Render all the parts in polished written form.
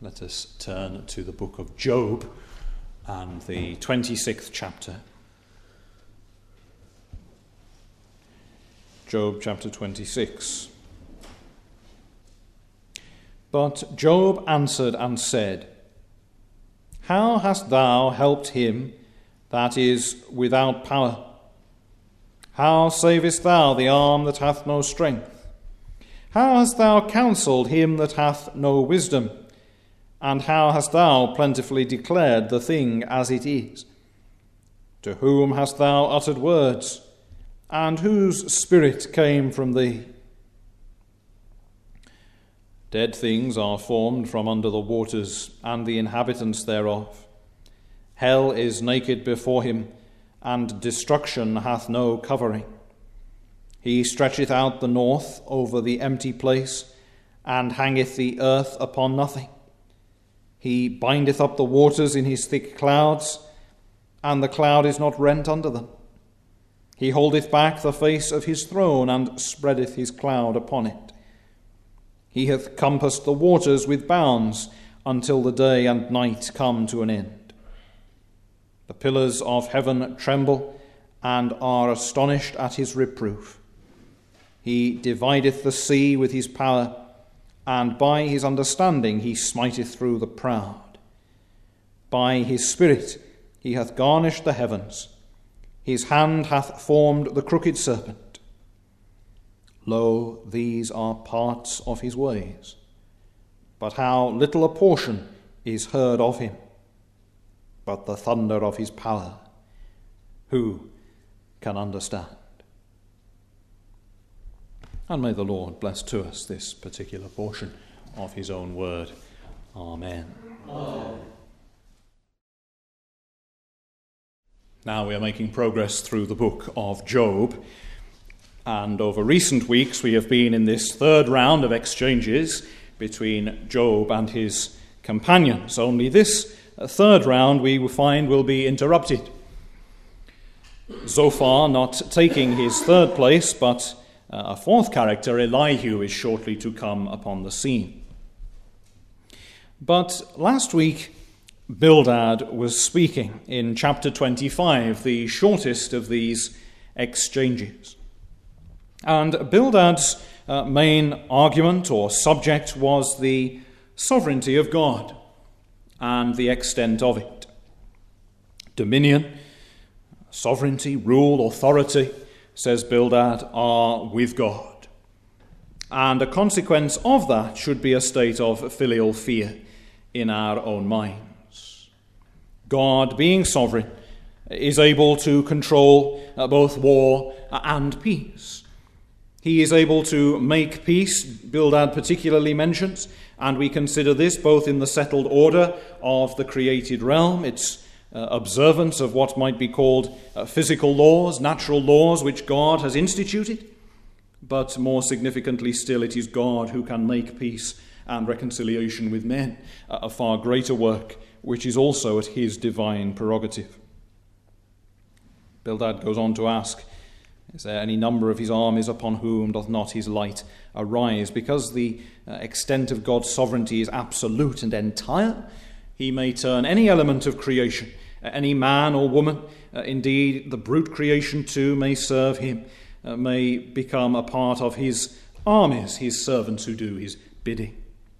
Let us turn to the book of Job and the 26th chapter. Job chapter 26. But Job answered and said, How hast thou helped him that is without power? How savest thou the arm that hath no strength? How hast thou counselled him that hath no wisdom? And how hast thou plentifully declared the thing as it is? To whom hast thou uttered words? And whose spirit came from thee? Dead things are formed from under the waters, and the inhabitants thereof. Hell is naked before him, and destruction hath no covering. He stretcheth out the north over the empty place, and hangeth the earth upon nothing. He bindeth up the waters in his thick clouds, and the cloud is not rent under them. He holdeth back the face of his throne, and spreadeth his cloud upon it. He hath compassed the waters with bounds, until the day and night come to an end. The pillars of heaven tremble, and are astonished at his reproof. He divideth the sea with his power, and by his understanding he smiteth through the proud. By his spirit he hath garnished the heavens. His hand hath formed the crooked serpent. Lo, these are parts of his ways. But how little a portion is heard of him. But the thunder of his power, who can understand? And may the Lord bless to us this particular portion of his own word. Amen. Amen. Now we are making progress through the book of Job, and over recent weeks we have been in this third round of exchanges between Job and his companions. Only this third round we will find will be interrupted. Zophar not taking his third place, but a fourth character, Elihu, is shortly to come upon the scene. But last week, Bildad was speaking in chapter 25, the shortest of these exchanges. And Bildad's main argument or subject was the sovereignty of God and the extent of it. Dominion, sovereignty, rule, authority, says Bildad, are with God. And a consequence of that should be a state of filial fear in our own minds. God, being sovereign, is able to control both war and peace. He is able to make peace, Bildad particularly mentions, and we consider this both in the settled order of the created realm, its observance of what might be called physical laws, natural laws which God has instituted. But more significantly still, it is God who can make peace and reconciliation with men, a far greater work, which is also at his divine prerogative. Bildad goes on to ask, is there any number of his armies upon whom doth not his light arise? Because the extent of God's sovereignty is absolute and entire, he may turn any element of creation, any man or woman, indeed the brute creation too, may serve him, may become a part of his armies, his servants who do his bidding.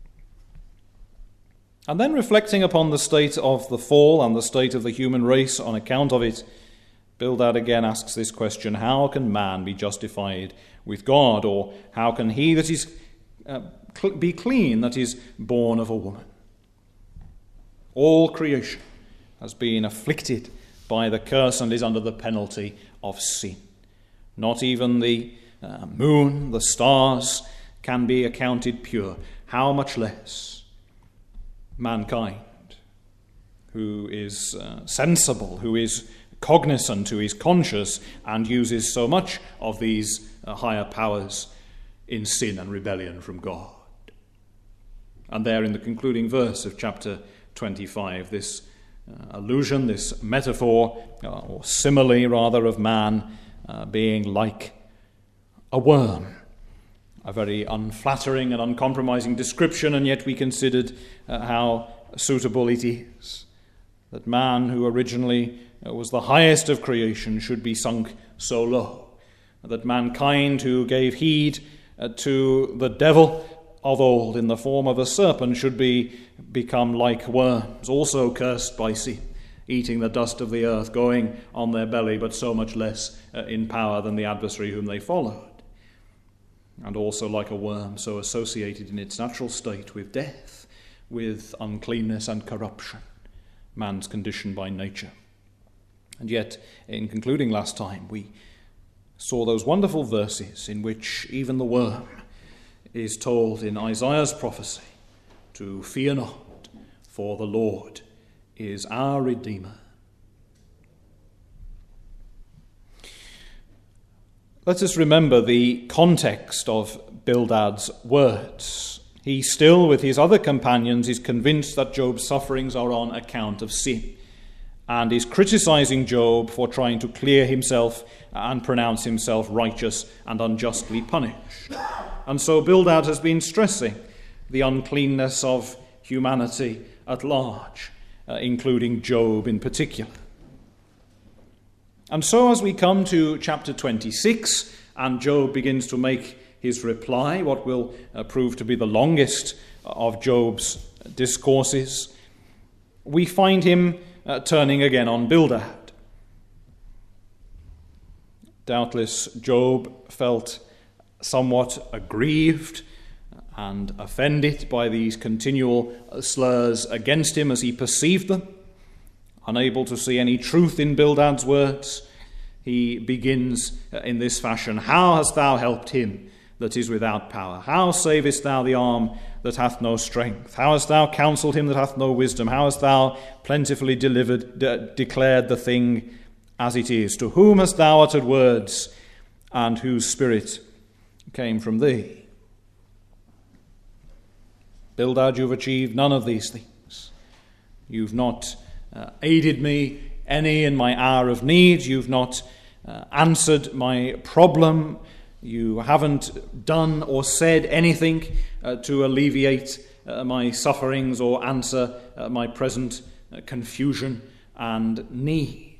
And then reflecting upon the state of the fall and the state of the human race on account of it, Bildad again asks this question: how can man be justified with God? Or how can he that is be clean that is born of a woman? All creation has been afflicted by the curse and is under the penalty of sin. Not even the moon, the stars, can be accounted pure. How much less mankind, who is sensible, who is cognizant, who is conscious, and uses so much of these higher powers in sin and rebellion from God. And there in the concluding verse of chapter 25, this allusion, this metaphor, or simile rather, of man being like a worm, A very unflattering and uncompromising description, and yet we considered how suitable it is. That man, who originally was the highest of creation, should be sunk so low. That mankind, who gave heed to the devil of old in the form of a serpent, should become like worms, also cursed by sin, eating the dust of the earth, going on their belly, but so much less in power than the adversary whom they followed. And also like a worm, so associated in its natural state with death, with uncleanness and corruption, man's condition by nature. And yet, in concluding last time, we saw those wonderful verses in which even the worm is told in Isaiah's prophecy to fear not, for the Lord is our Redeemer. Let us remember the context of Bildad's words. He still, with his other companions, is convinced that Job's sufferings are on account of sin, and is criticizing Job for trying to clear himself and pronounce himself righteous and unjustly punished. And so Bildad has been stressing the uncleanness of humanity at large, including Job in particular. And so as we come to chapter 26, and Job begins to make his reply, what will prove to be the longest of Job's discourses, we find him turning again on Bildad. Doubtless Job felt somewhat aggrieved and offended by these continual slurs against him as he perceived them. Unable to see any truth in Bildad's words, he begins in this fashion: How hast thou helped him that is without power? How savest thou the arm that hath no strength? How hast thou counselled him that hath no wisdom? How hast thou plentifully declared the thing as it is? To whom hast thou uttered words, and whose spirit came from thee? Bildad, you've achieved none of these things. You've not aided me any in my hour of need. You've not answered my problem. You haven't done or said anything to alleviate my sufferings or answer my present confusion and need.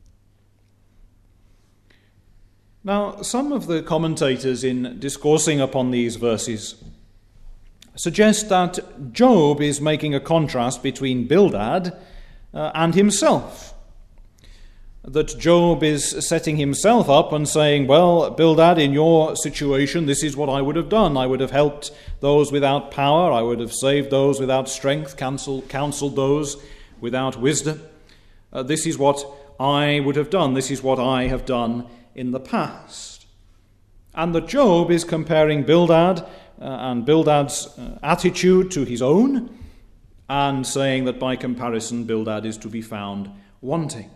Now, some of the commentators in discoursing upon these verses suggest that Job is making a contrast between Bildad and himself. That Job is setting himself up and saying, well, Bildad, in your situation, this is what I would have done. I would have helped those without power. I would have saved those without strength, counseled those without wisdom. This is what I would have done. This is what I have done in the past. And that Job is comparing Bildad and Bildad's attitude to his own, and saying that by comparison Bildad is to be found wanting.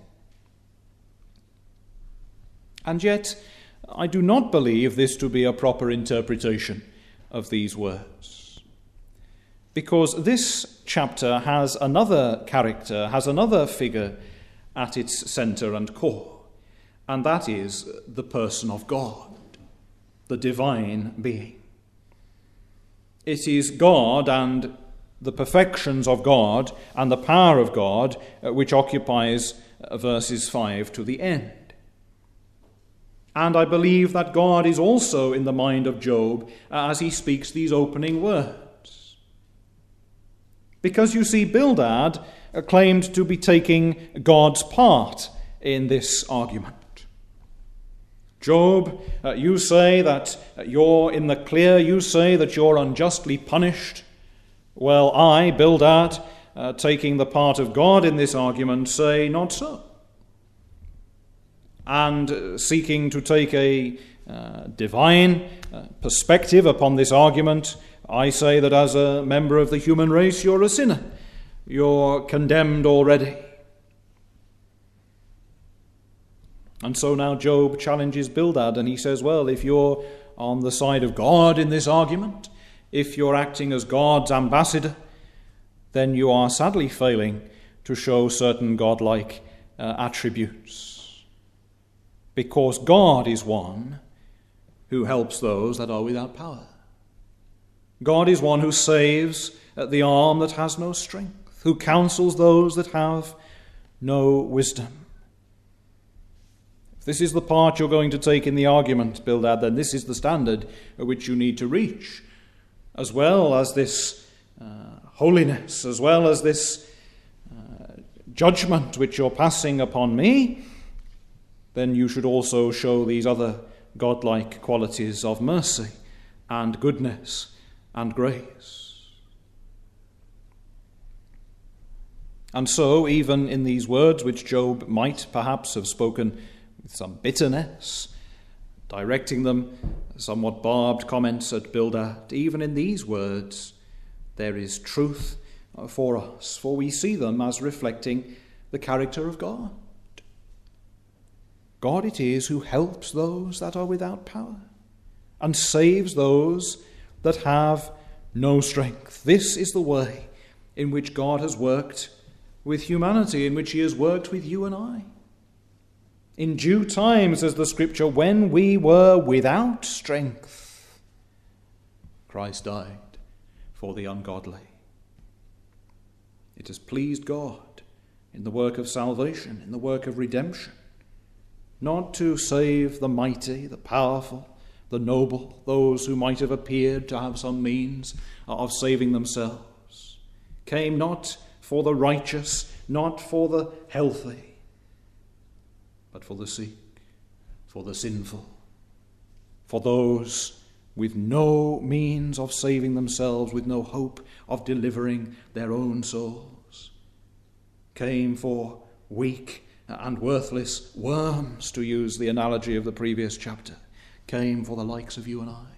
And yet, I do not believe this to be a proper interpretation of these words. Because this chapter has another character, has another figure at its centre and core, and that is the person of God, the divine being. It is God and the perfections of God and the power of God which occupies verses 5 to the end. And I believe that God is also in the mind of Job as he speaks these opening words. Because you see, Bildad claimed to be taking God's part in this argument. Job, you say that you're in the clear, you say that you're unjustly punished. Well, I, Bildad, taking the part of God in this argument, say not so. And seeking to take a divine perspective upon this argument, I say that as a member of the human race, you're a sinner. You're condemned already. And so now Job challenges Bildad, and he says, well, if you're on the side of God in this argument, if you're acting as God's ambassador, then you are sadly failing to show certain godlike attributes. Because God is one who helps those that are without power. God is one who saves the arm that has no strength, who counsels those that have no wisdom. If this is the part you're going to take in the argument, Bildad, then this is the standard at which you need to reach, as well as this holiness, as well as this judgment which you're passing upon me. Then you should also show these other godlike qualities of mercy and goodness and grace. And so, even in these words, which Job might perhaps have spoken with some bitterness, directing them somewhat barbed comments at Bildad, even in these words, there is truth for us, for we see them as reflecting the character of God. God it is who helps those that are without power and saves those that have no strength. This is the way in which God has worked with humanity, in which he has worked with you and I. In due time, says the Scripture, when we were without strength, Christ died for the ungodly. It has pleased God in the work of salvation, in the work of redemption, not to save the mighty, the powerful, the noble, those who might have appeared to have some means of saving themselves, came not for the righteous, not for the healthy, but for the sick, for the sinful, for those with no means of saving themselves, with no hope of delivering their own souls, came for weak and worthless worms, to use the analogy of the previous chapter, came for the likes of you and I.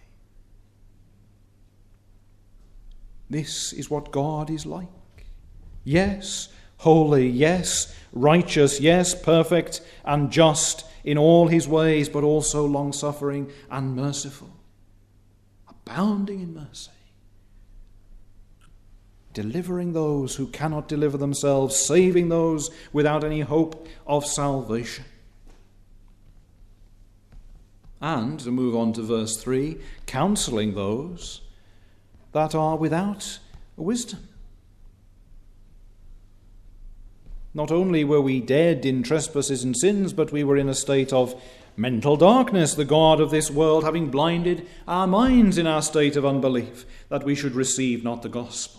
This is what God is like. Yes, holy, yes, righteous, yes, perfect and just in all his ways, but also long-suffering and merciful, abounding in mercy, delivering those who cannot deliver themselves, saving those without any hope of salvation. And, to move on to verse 3, counselling those that are without wisdom. Not only were we dead in trespasses and sins, but we were in a state of mental darkness, the God of this world having blinded our minds in our state of unbelief, that we should receive not the gospel.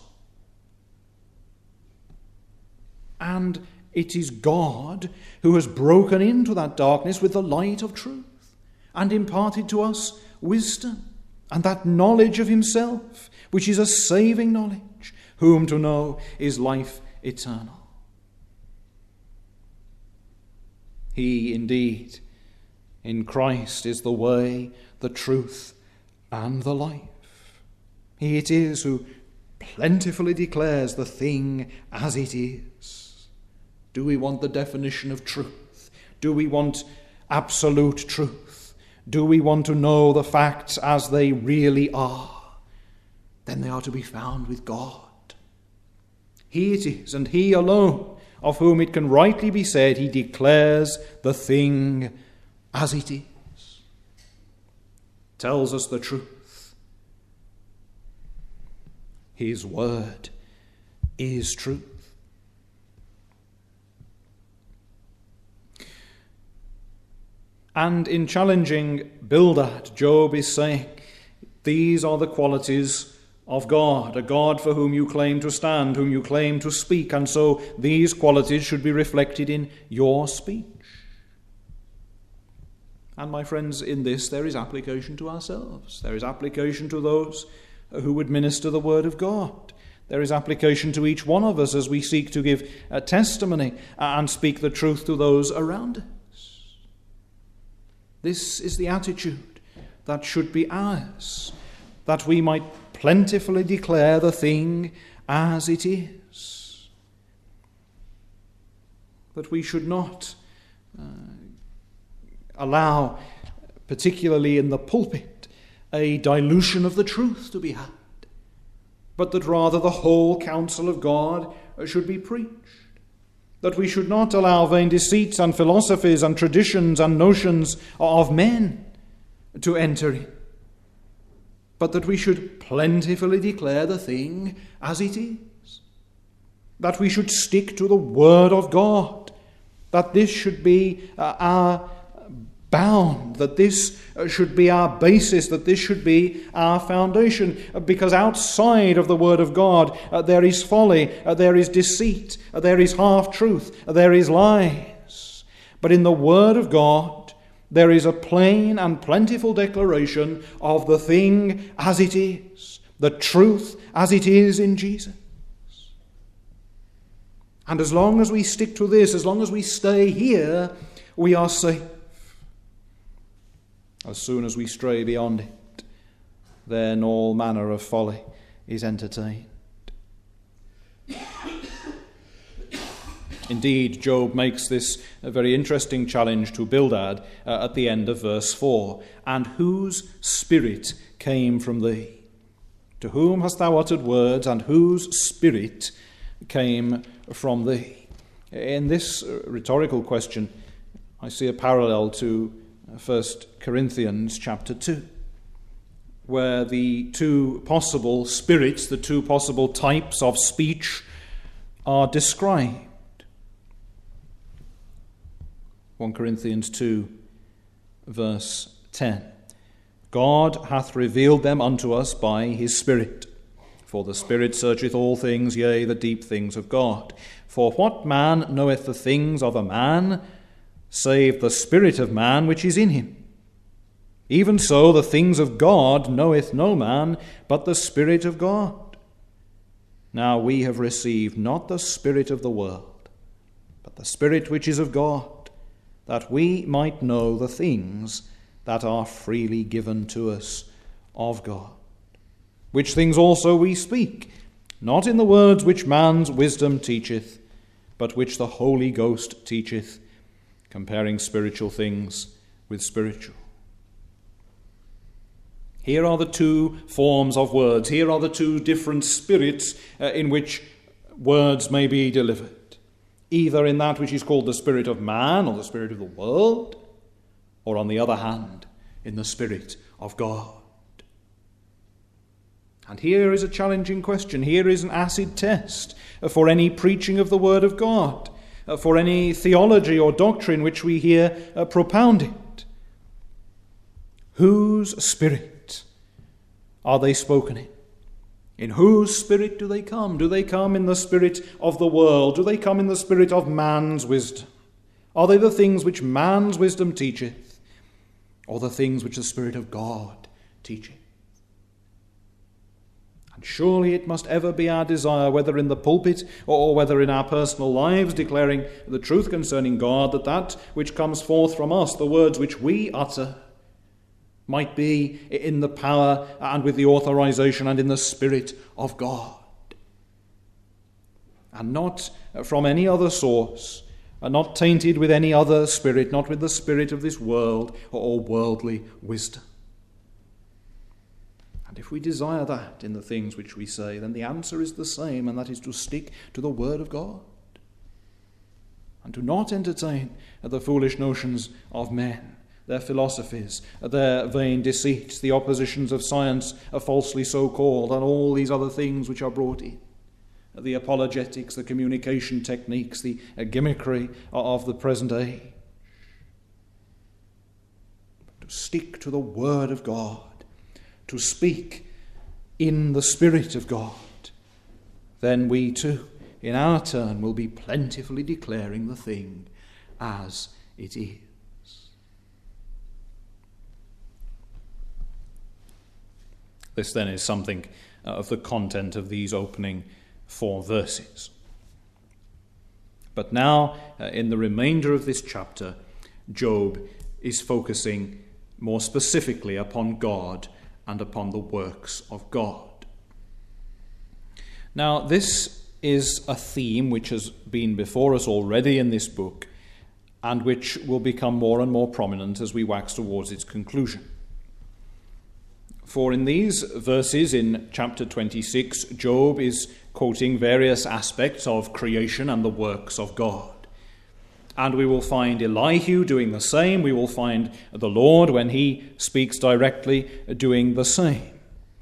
And it is God who has broken into that darkness with the light of truth and imparted to us wisdom and that knowledge of himself, which is a saving knowledge, whom to know is life eternal. He indeed, in Christ, is the way, the truth, and the life. He it is who plentifully declares the thing as it is. Do we want the definition of truth? Do we want absolute truth? Do we want to know the facts as they really are? Then they are to be found with God. He it is, and he alone, of whom it can rightly be said, he declares the thing as it is. Tells us the truth. His word is truth. And in challenging Bildad, Job is saying, these are the qualities of God, a God for whom you claim to stand, whom you claim to speak, and so these qualities should be reflected in your speech. And my friends, in this there is application to ourselves. There is application to those who would minister the word of God. There is application to each one of us as we seek to give a testimony and speak the truth to those around us. This is the attitude that should be ours, that we might plentifully declare the thing as it is. That we should not allow, particularly in the pulpit, a dilution of the truth to be had, but that rather the whole counsel of God should be preached. That we should not allow vain deceits and philosophies and traditions and notions of men to enter in, but that we should plentifully declare the thing as it is. That we should stick to the Word of God. That this should be our bound, that this should be our basis, that this should be our foundation. Because outside of the Word of God, there is folly, there is deceit, there is half-truth, there is lies. But in the Word of God, there is a plain and plentiful declaration of the thing as it is, the truth as it is in Jesus. And as long as we stick to this, as long as we stay here, we are safe. As soon as we stray beyond it, then all manner of folly is entertained. Indeed, Job makes this a very interesting challenge to Bildad at the end of verse 4. And whose spirit came from thee? To whom hast thou uttered words, and whose spirit came from thee? In this rhetorical question, I see a parallel to 1 Corinthians chapter 2, where the two possible spirits, the two possible types of speech are described. 1 Corinthians 2, verse 10. God hath revealed them unto us by his Spirit. For the Spirit searcheth all things, yea, the deep things of God. For what man knoweth the things of a man, save the spirit of man which is in him? Even so the things of God knoweth no man, but the Spirit of God. Now we have received not the spirit of the world, but the Spirit which is of God, that we might know the things that are freely given to us of God. Which things also we speak, not in the words which man's wisdom teacheth, but which the Holy Ghost teacheth, comparing spiritual things with spiritual. Here are the two forms of words. Here are the two different spirits in which words may be delivered. Either in that which is called the spirit of man or the spirit of the world, or on the other hand, in the Spirit of God. And here is a challenging question. Here is an acid test for any preaching of the Word of God, for any theology or doctrine which we hear propounded. Whose spirit are they spoken in? In whose spirit do they come? Do they come in the spirit of the world? Do they come in the spirit of man's wisdom? Are they the things which man's wisdom teacheth, or the things which the Spirit of God teacheth? And surely it must ever be our desire, whether in the pulpit or whether in our personal lives, declaring the truth concerning God, that which comes forth from us, the words which we utter, might be in the power and with the authorization and in the Spirit of God, and not from any other source, and not tainted with any other spirit, not with the spirit of this world or worldly wisdom. And if we desire that in the things which we say, then the answer is the same, and that is to stick to the Word of God, and to not entertain the foolish notions of men, their philosophies, their vain deceits, the oppositions of science, falsely so called, and all these other things which are brought in. The apologetics, the communication techniques, the gimmickry of the present age. To stick to the Word of God, to speak in the Spirit of God, then we too, in our turn, will be plentifully declaring the thing as it is. This then is something of the content of these opening 4 verses. But now, in the remainder of this chapter, Job is focusing more specifically upon God and upon the works of God. Now, this is a theme which has been before us already in this book, and which will become more and more prominent as we wax towards its conclusion. For in these verses in chapter 26, Job is quoting various aspects of creation and the works of God. And we will find Elihu doing the same. We will find the Lord, when he speaks directly, doing the same.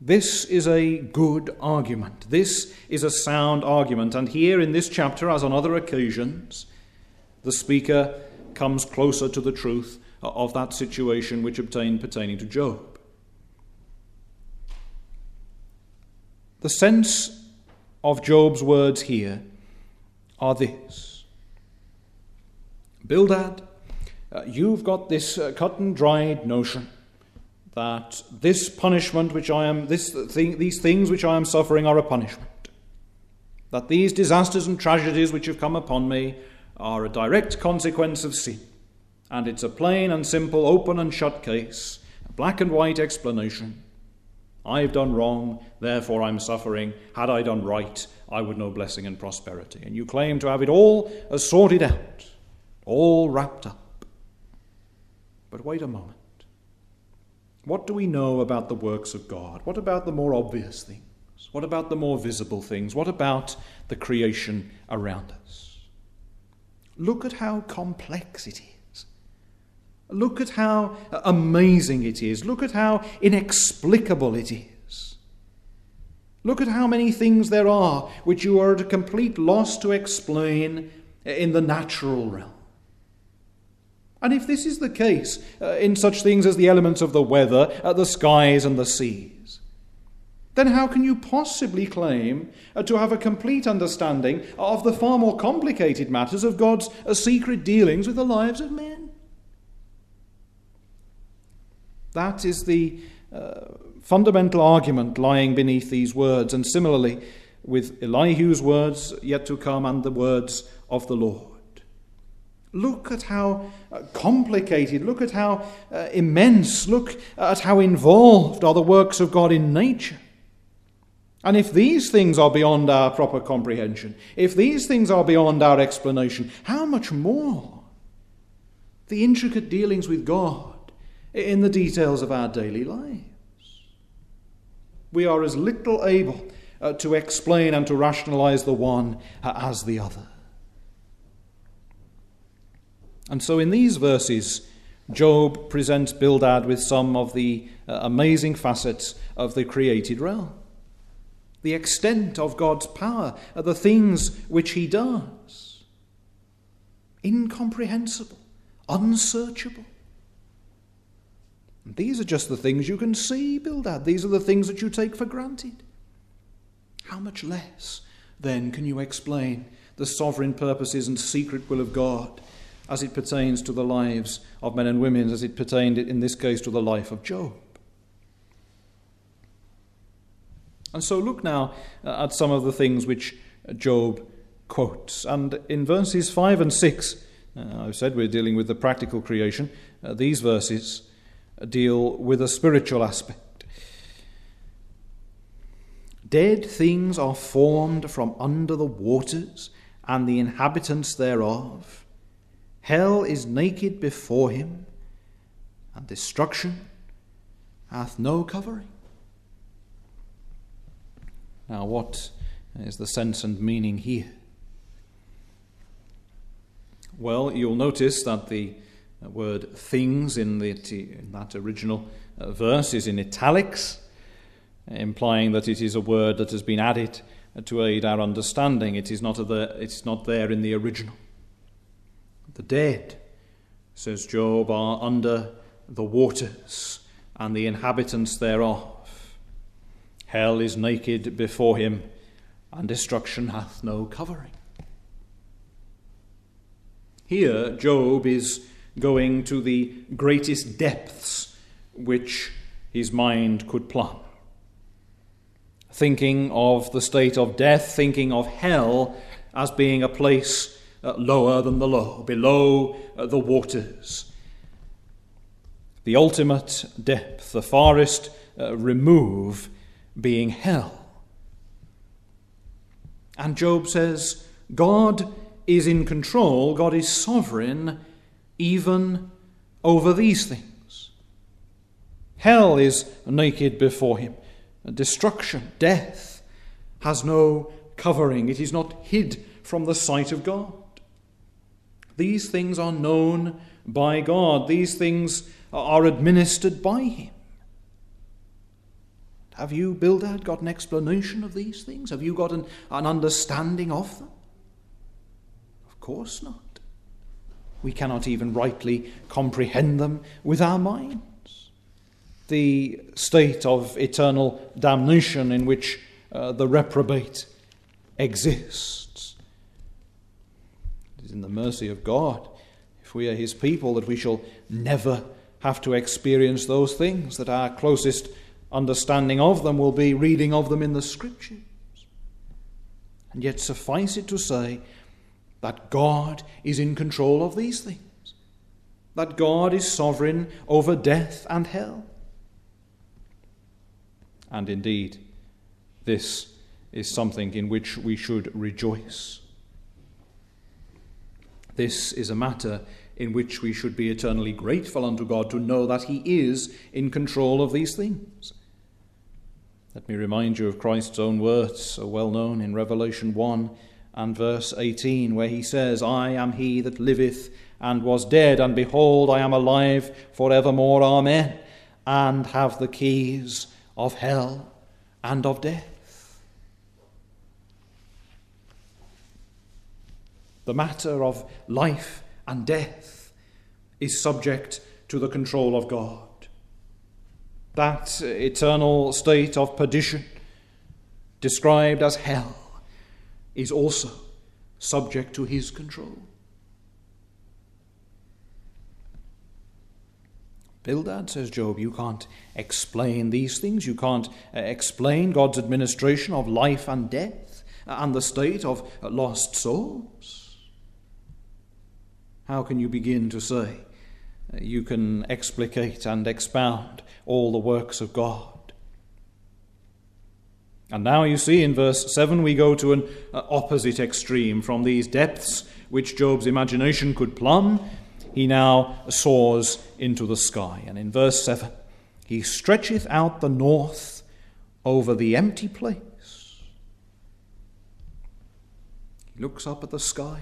This is a good argument. This is a sound argument. And here in this chapter, as on other occasions, the speaker comes closer to the truth of that situation which obtained pertaining to Job. The sense of Job's words here are this: Bildad, you've got this cut and dried notion that this punishment which these things which I am suffering are a punishment, that these disasters and tragedies which have come upon me are a direct consequence of sin, and it's a plain and simple open and shut case, a black and white explanation. I've done wrong, therefore I'm suffering. Had I done right, I would know blessing and prosperity. And you claim to have it all sorted out, all wrapped up. But wait a moment. What do we know about the works of God? What about the more obvious things? What about the more visible things? What about the creation around us? Look at how complex it is. Look at how amazing it is. Look at how inexplicable it is. Look at how many things there are which you are at a complete loss to explain in the natural realm. And if this is the case in such things as the elements of the weather, the skies and the seas, then how can you possibly claim to have a complete understanding of the far more complicated matters of God's secret dealings with the lives of men? That is the fundamental argument lying beneath these words, and similarly with Elihu's words yet to come and the words of the Lord. Look at how complicated, look at how immense, look at how involved are the works of God in nature. And if these things are beyond our proper comprehension, if these things are beyond our explanation, how much more the intricate dealings with God in the details of our daily lives? We are as little able to explain and to rationalize the one as the other. And so in these verses, Job presents Bildad with some of the amazing facets of the created realm. The extent of God's power, the things which he does. Incomprehensible, unsearchable. And these are just the things you can see, Bildad. These are the things that you take for granted. How much less, then, can you explain the sovereign purposes and secret will of God as it pertains to the lives of men and women, as it pertained in this case to the life of Job? And so look now at some of the things which Job quotes. And in verses 5 and 6, I've said we're dealing with the practical creation. These verses deal with a spiritual aspect. Dead things are formed from under the waters, and the inhabitants thereof. Hell is naked before him, and destruction hath no covering. Now, what is the sense and meaning here? Well, you'll notice that the word things in that original verse is in italics, implying that it is a word that has been added to aid our understanding. It's not there in the original. The dead, says Job, are under the waters, and the inhabitants thereof. Hell is naked before him, and destruction hath no covering. Here, Job is going to the greatest depths which his mind could plumb. Thinking of the state of death, thinking of hell as being a place lower than the low, below the waters. The ultimate depth, the farthest remove being hell. And Job says, God is in control, God is sovereign even over these things. Hell is naked before him. Destruction, death, has no covering. It is not hid from the sight of God. These things are known by God. These things are administered by him. Have you, Bildad, got an explanation of these things? Have you got an understanding of them? Of course not. We cannot even rightly comprehend them with our minds. The state of eternal damnation in which the reprobate exists. It is in the mercy of God, if we are his people, that we shall never have to experience those things, that our closest understanding of them will be reading of them in the Scriptures. And yet suffice it to say that God is in control of these things, that God is sovereign over death and hell. And indeed, this is something in which we should rejoice. This is a matter in which we should be eternally grateful unto God, to know that he is in control of these things. Let me remind you of Christ's own words, so well known in Revelation 1 and verse 18, where he says, I am he that liveth and was dead, and behold, I am alive forevermore, amen, and have the keys of hell and of death. The matter of life and death is subject to the control of God. That eternal state of perdition, described as hell, is also subject to his control. Bildad, says Job, you can't explain these things. You can't explain God's administration of life and death and the state of lost souls. How can you begin to say you can explicate and expound all the works of God? And now you see in verse 7 we go to an opposite extreme. From these depths which Job's imagination could plumb, he now soars into the sky. And in verse 7, he stretcheth out the north over the empty place. He looks up at the skies.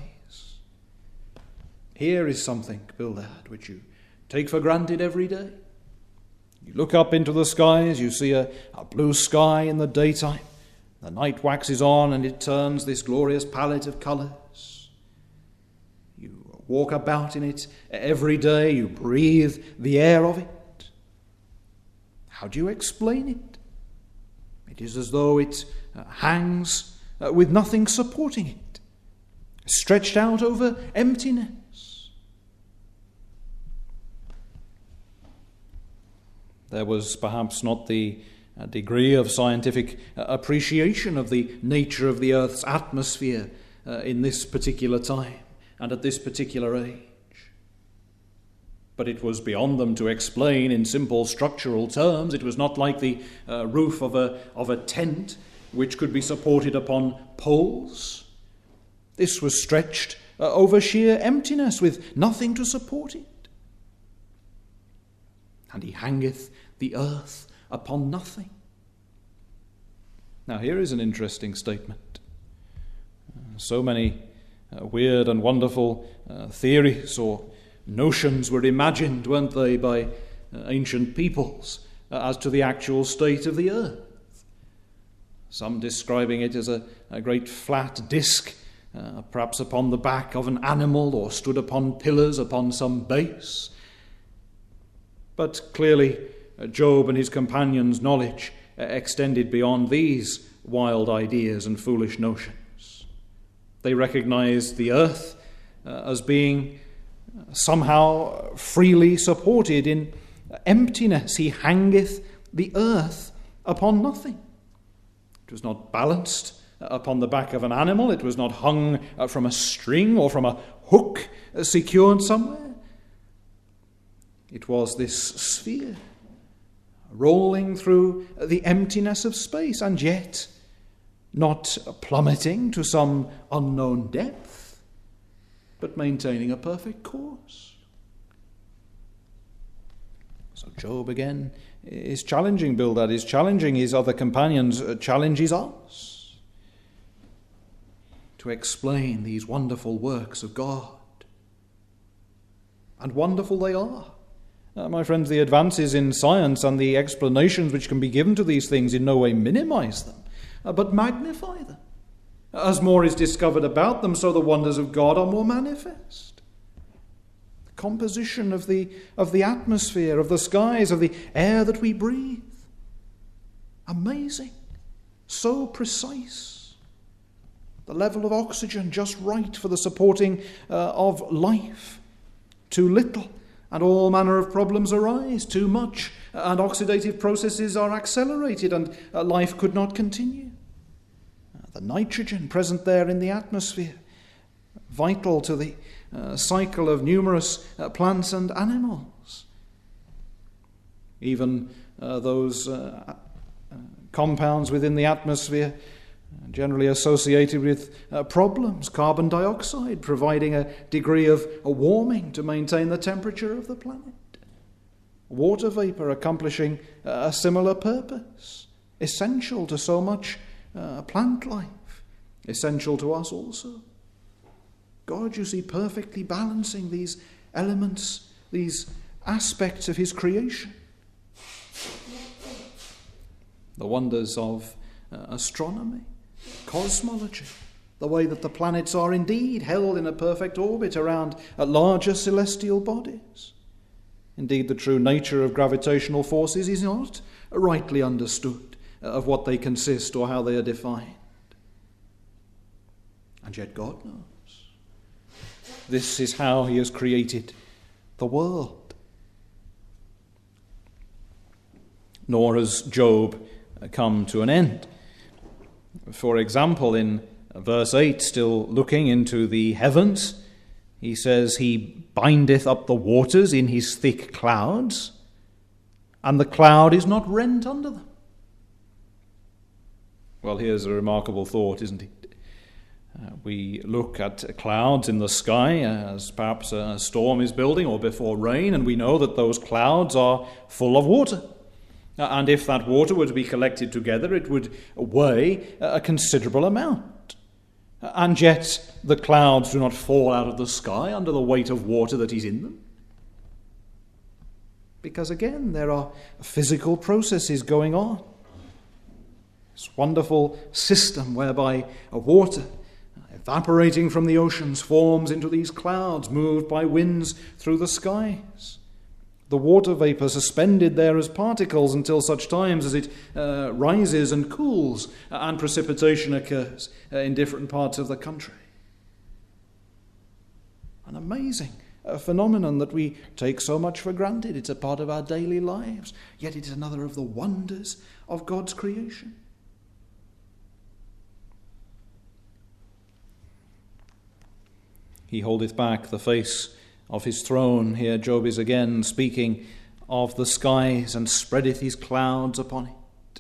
Here is something, Bildad, which you take for granted every day. You look up into the skies, you see a blue sky in the daytime. The night waxes on and it turns this glorious palette of colours. You walk about in it every day, you breathe the air of it. How do you explain it? It is as though it hangs with nothing supporting it, stretched out over emptiness. There was perhaps not the degree of scientific appreciation of the nature of the earth's atmosphere in this particular time and at this particular age. But it was beyond them to explain in simple structural terms. It was not like the roof of a tent which could be supported upon poles. This was stretched over sheer emptiness with nothing to support it. And he hangeth the earth upon nothing. Now here is an interesting statement. So many weird and wonderful theories or notions were imagined, weren't they, by ancient peoples as to the actual state of the earth. Some describing it as a great flat disk, perhaps upon the back of an animal or stood upon pillars upon some base. But clearly, Job and his companions' knowledge extended beyond these wild ideas and foolish notions. They recognized the earth as being somehow freely supported in emptiness. He hangeth the earth upon nothing. It was not balanced upon the back of an animal. It was not hung from a string or from a hook secured somewhere. It was this sphere rolling through the emptiness of space, and yet not plummeting to some unknown depth, but maintaining a perfect course. So Job again is challenging Bildad, is challenging his other companions, challenges us to explain these wonderful works of God. And wonderful they are. My friends, the advances in science and the explanations which can be given to these things in no way minimize them, but magnify them. As more is discovered about them, so the wonders of God are more manifest. The composition of the atmosphere, of the skies, of the air that we breathe. Amazing. So precise. The level of oxygen just right for the supporting of life. Too little, and all manner of problems arise. Too much, and oxidative processes are accelerated, and life could not continue. The nitrogen present there in the atmosphere, vital to the cycle of numerous plants and animals. Even those compounds within the atmosphere generally associated with problems, carbon dioxide providing a degree of warming to maintain the temperature of the planet. Water vapor accomplishing a similar purpose, essential to so much plant life, essential to us also. God, you see, perfectly balancing these elements, these aspects of his creation. The wonders of astronomy, cosmology, the way that the planets are indeed held in a perfect orbit around larger celestial bodies. Indeed, the true nature of gravitational forces is not rightly understood of what they consist or how they are defined. And yet God knows. This is how he has created the world. Nor has Job come to an end. For example, in verse 8, still looking into the heavens, he says, he bindeth up the waters in his thick clouds, and the cloud is not rent under them. Well, here's a remarkable thought, isn't it? We look at clouds in the sky as perhaps a storm is building or before rain, and we know that those clouds are full of water. And if that water were to be collected together, it would weigh a considerable amount. And yet the clouds do not fall out of the sky under the weight of water that is in them. Because again, there are physical processes going on. This wonderful system whereby water evaporating from the oceans forms into these clouds moved by winds through the skies. The water vapor suspended there as particles until such times as it rises and cools and precipitation occurs in different parts of the country. An amazing phenomenon that we take so much for granted. It's a part of our daily lives, yet it's another of the wonders of God's creation. He holdeth back the face of his throne. Here Job is again speaking of the skies, and spreadeth his clouds upon it.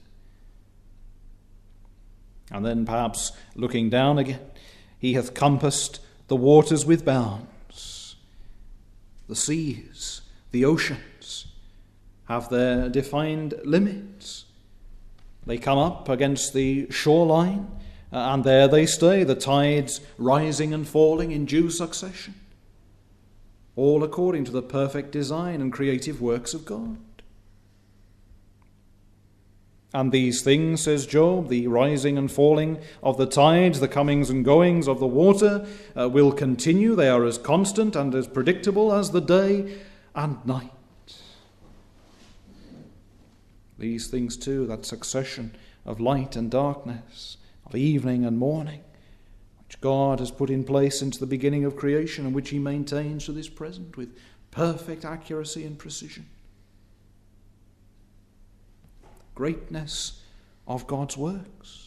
And then perhaps looking down again, he hath compassed the waters with bounds. The seas, the oceans, have their defined limits. They come up against the shoreline, and there they stay, the tides rising and falling in due succession. All according to the perfect design and creative works of God. And these things, says Job, the rising and falling of the tides, the comings and goings of the water, will continue. They are as constant and as predictable as the day and night. These things too, that succession of light and darkness, of evening and morning, which God has put in place since the beginning of creation, and which he maintains to this present with perfect accuracy and precision. Greatness of God's works.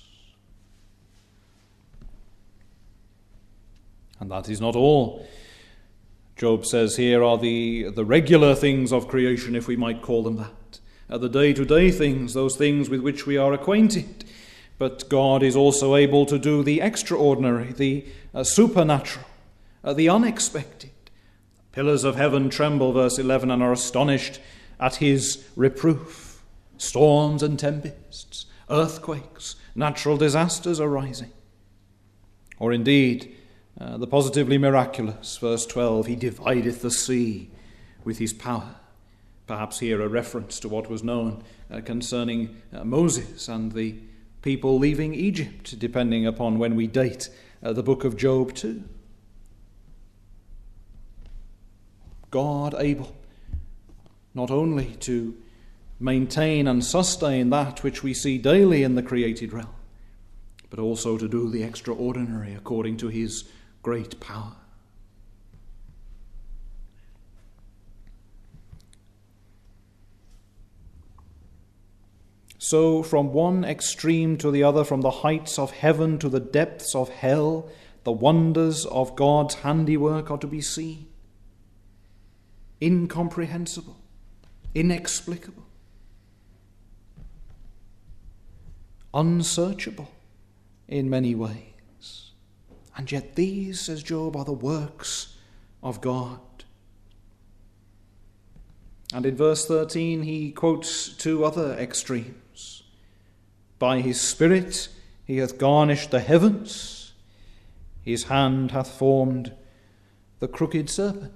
And that is not all. Job says here are the regular things of creation, if we might call them that. The day-to-day things, those things with which we are acquainted. But God is also able to do the extraordinary, the supernatural, the unexpected. Pillars of heaven tremble, verse 11, and are astonished at his reproof. Storms and tempests, earthquakes, natural disasters arising. Or indeed, the positively miraculous, verse 12, he divideth the sea with his power. Perhaps here a reference to what was known concerning Moses and the people leaving Egypt, depending upon when we date the book of Job too. God able not only to maintain and sustain that which we see daily in the created realm, but also to do the extraordinary according to his great power. So from one extreme to the other, from the heights of heaven to the depths of hell, the wonders of God's handiwork are to be seen. Incomprehensible, inexplicable, unsearchable in many ways. And yet these, says Job, are the works of God. And in verse 13 he quotes two other extremes. By his Spirit he hath garnished the heavens, his hand hath formed the crooked serpent.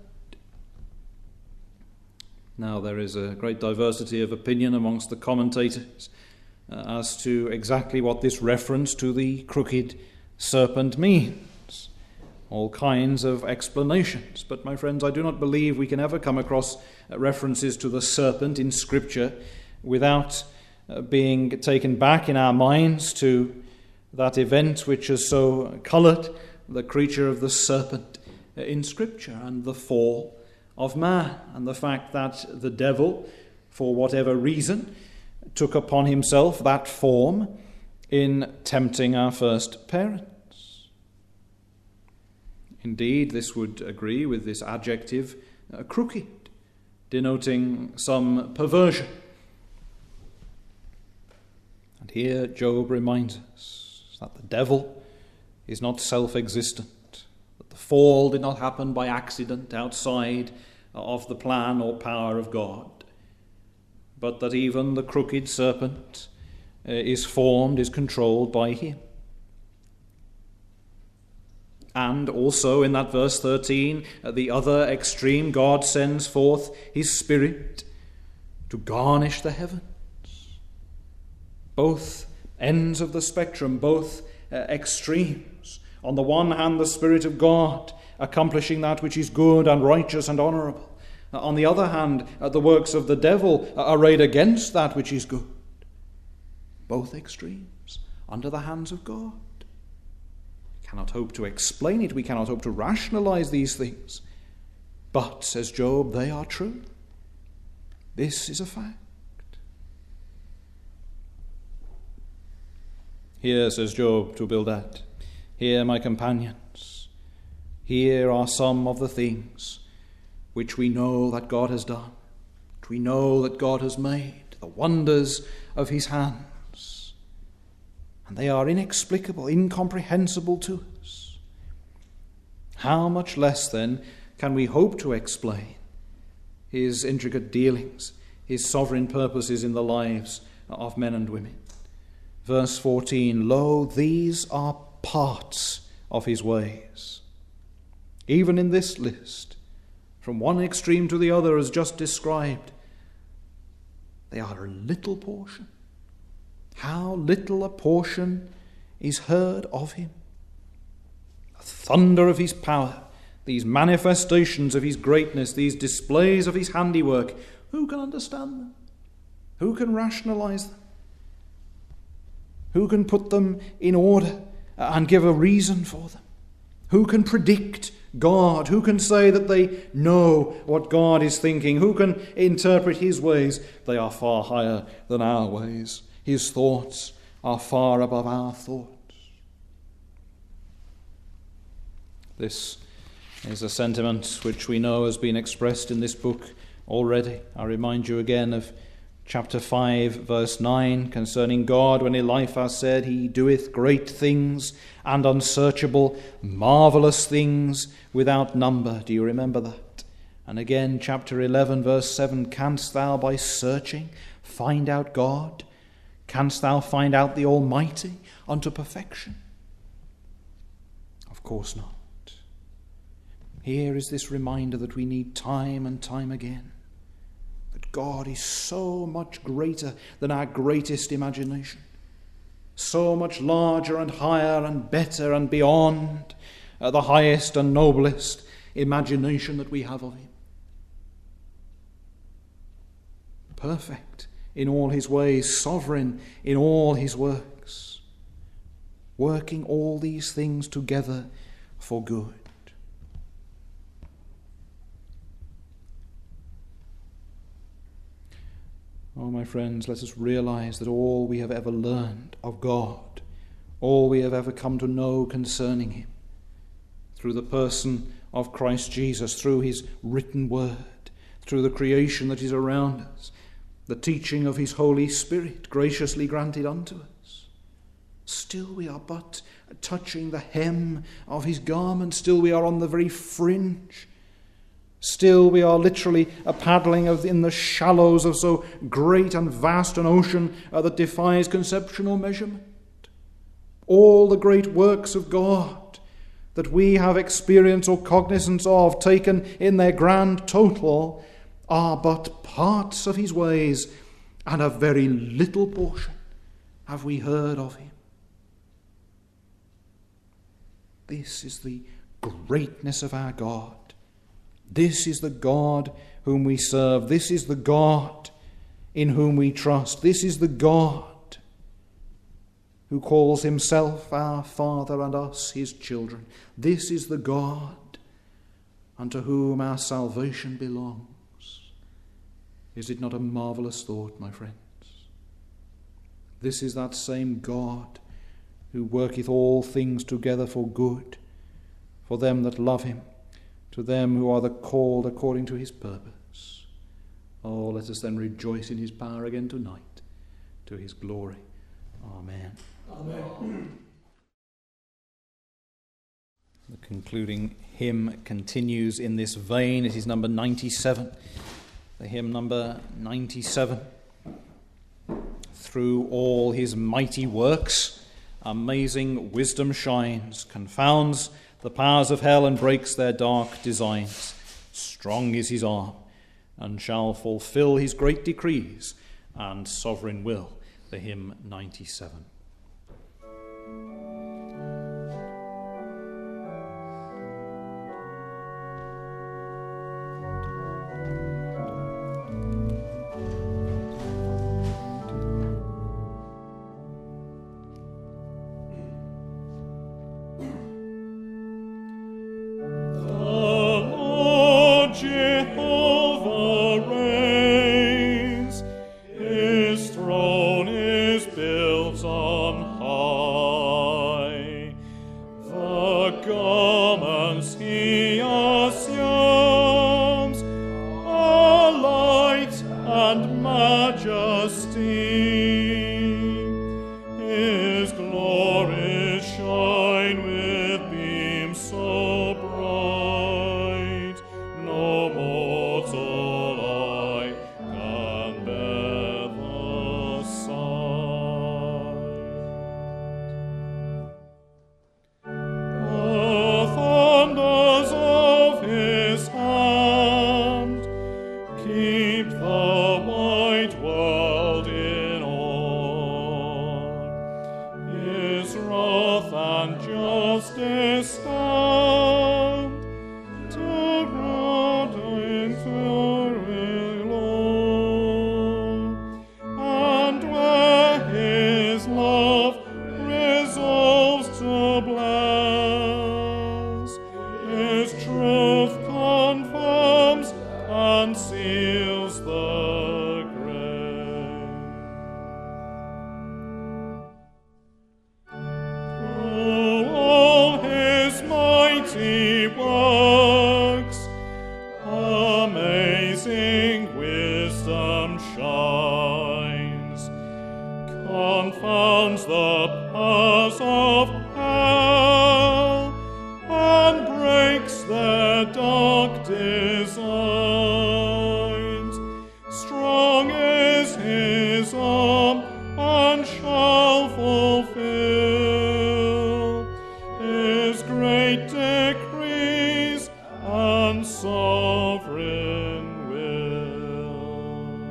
Now there is a great diversity of opinion amongst the commentators as to exactly what this reference to the crooked serpent means. All kinds of explanations. But my friends, I do not believe we can ever come across references to the serpent in Scripture without being taken back in our minds to that event which has so coloured the creature of the serpent in Scripture, and the fall of man, and the fact that the devil, for whatever reason, took upon himself that form in tempting our first parents. Indeed, this would agree with this adjective, crooked, denoting some perversion. And here Job reminds us that the devil is not self-existent, that the fall did not happen by accident outside of the plan or power of God, but that even the crooked serpent is controlled by him. And also in that verse 13, at the other extreme, God sends forth his Spirit to garnish the heavens. Both ends of the spectrum, both extremes. On the one hand, the Spirit of God accomplishing that which is good and righteous and honourable. On the other hand, the works of the devil arrayed against that which is good. Both extremes under the hands of God. We cannot hope to explain it. We cannot hope to rationalize these things. But, says Job, they are true. This is a fact. Here, says Job to Bildad, here, my companions, here are some of the things which we know that God has done, which we know that God has made, the wonders of his hands. And they are inexplicable, incomprehensible to us. How much less, then, can we hope to explain his intricate dealings, his sovereign purposes in the lives of men and women? Verse 14, lo, these are parts of his ways. Even in this list, from one extreme to the other as just described, they are a little portion. How little a portion is heard of him. The thunder of his power, these manifestations of his greatness, these displays of his handiwork, who can understand them? Who can rationalize them? Who can put them in order and give a reason for them? Who can predict God? Who can say that they know what God is thinking? Who can interpret his ways? They are far higher than our ways. His thoughts are far above our thoughts. This is a sentiment which we know has been expressed in this book already. I remind you again of chapter 5, verse 9, concerning God, when Eliphaz said, he doeth great things and unsearchable, marvelous things without number. Do you remember that? And again, chapter 11, verse 7, canst thou by searching find out God? Canst thou find out the Almighty unto perfection? Of course not. Here is this reminder that we need time and time again. God is so much greater than our greatest imagination, so much larger and higher and better and beyond the highest and noblest imagination that we have of him. Perfect in all his ways, sovereign in all his works, working all these things together for good. Oh, my friends, let us realize that all we have ever learned of God, all we have ever come to know concerning him, through the person of Christ Jesus, through his written word, through the creation that is around us, the teaching of his Holy Spirit graciously granted unto us, still we are but touching the hem of his garment, still we are on the very fringe. Still, we are literally paddling in the shallows of so great and vast an ocean that defies conception or measurement. All the great works of God that we have experience or cognizance of, taken in their grand total, are but parts of his ways, and a very little portion have we heard of him. This is the greatness of our God. This is the God whom we serve. This is the God in whom we trust. This is the God who calls himself our Father and us his children. This is the God unto whom our salvation belongs. Is it not a marvelous thought, my friends? This is that same God who worketh all things together for good, for them that love him, to them who are the called according to his purpose. Oh, let us then rejoice in his power again tonight, to his glory. Amen. Amen. The concluding hymn continues in this vein. It is number 97. The hymn number 97. Through all his mighty works, amazing wisdom shines, confounds the powers of hell and breaks their dark designs. Strong is his arm, and shall fulfill his great decrees and sovereign will. The hymn 97. Sovereign will.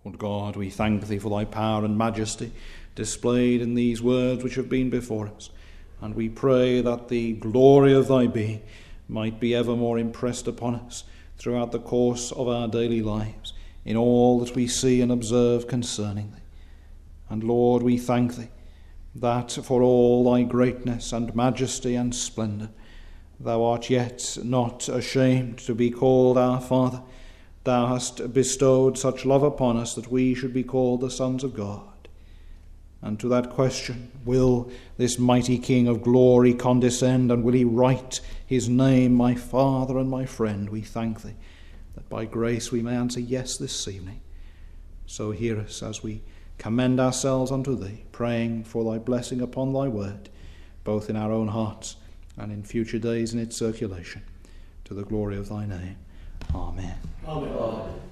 Lord God, we thank thee for thy power and majesty displayed in these words which have been before us, and we pray that the glory of thy being might be evermore impressed upon us throughout the course of our daily lives, in all that we see and observe concerning thee. And Lord, we thank thee that for all thy greatness and majesty and splendour, thou art yet not ashamed to be called our Father. Thou hast bestowed such love upon us that we should be called the sons of God. And to that question, will this mighty King of glory condescend, and will he write his name, my Father and my friend? We thank thee that by grace we may answer yes this evening. So hear us as we commend ourselves unto thee, praying for thy blessing upon thy word, both in our own hearts and in future days in its circulation, to the glory of thy name. Amen. Amen.